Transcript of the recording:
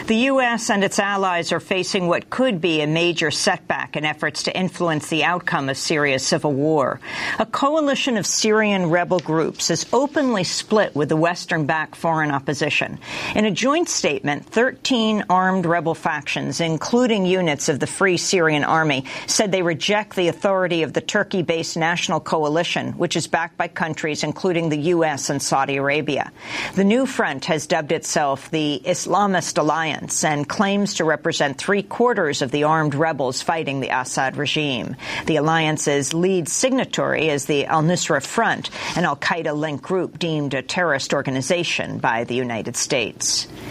The U.S. and its allies are facing what could be a major setback in efforts to influence the outcome of Syria's civil war. A coalition of Syrian rebel groups is openly split with the Western-backed foreign opposition. In a joint statement, 13 armed rebel factions, including units of the Free Syrian Army, said they reject the authority of the Turkey-based National Coalition, which is backed by countries including the U.S. and Saudi Arabia. The new front has dubbed itself the Islamist Alliance and claims to represent 3/4 of the armed rebels fighting the Assad regime. The alliance's lead signatory is the al-Nusra Front, an al-Qaeda-linked group deemed a terrorist organization by the United States.